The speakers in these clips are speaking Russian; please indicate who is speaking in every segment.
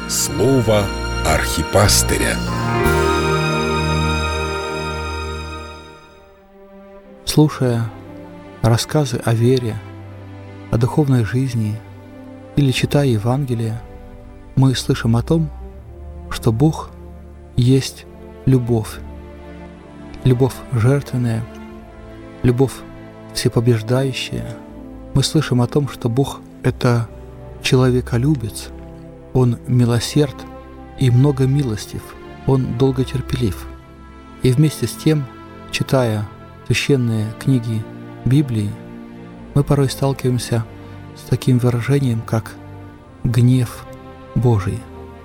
Speaker 1: Слово архипастыря.
Speaker 2: Слушая рассказы о вере, о духовной жизни или читая Евангелие, мы слышим о том, что Бог есть любовь. Любовь жертвенная, любовь всепобеждающая. Мы слышим о том, что Бог — это человеколюбец, Он милосерд и многомилостив, Он долготерпелив. И вместе с тем, читая священные книги Библии, мы порой сталкиваемся с таким выражением, как гнев Божий.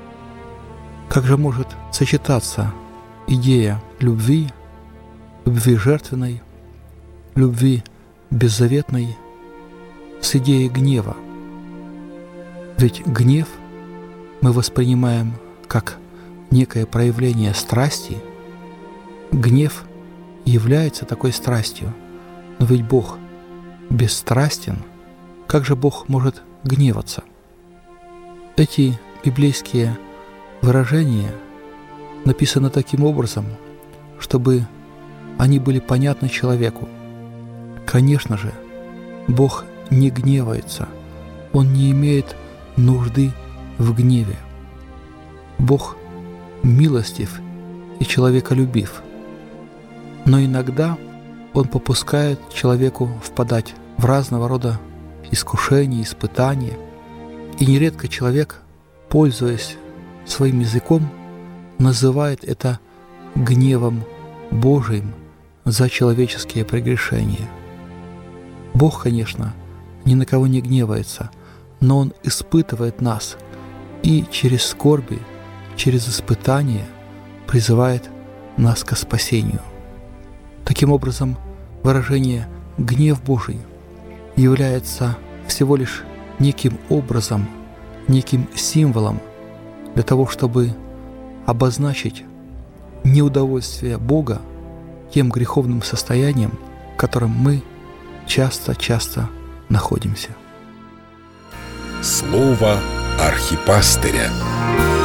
Speaker 2: Как же может сочетаться идея любви жертвенной, любви беззаветной с идеей гнева? Ведь гнев мы воспринимаем как некое проявление страсти. Гнев является такой страстью, но ведь Бог бесстрастен. Как же Бог может гневаться? Эти библейские выражения написаны таким образом, чтобы они были понятны человеку. Конечно же, Бог не гневается, Он не имеет нужды в гневе. Бог милостив и человеколюбив, но иногда Он попускает человеку впадать в разного рода искушения, испытания, и нередко человек, пользуясь своим языком, называет это гневом Божиим за человеческие прегрешения. Бог, конечно, ни на кого не гневается, но Он испытывает нас и через скорби, через испытания призывает нас ко спасению. Таким образом, выражение «гнев Божий» является всего лишь неким образом, неким символом для того, чтобы обозначить неудовольствие Бога тем греховным состоянием, в котором мы часто находимся.
Speaker 1: Слово архипастыря.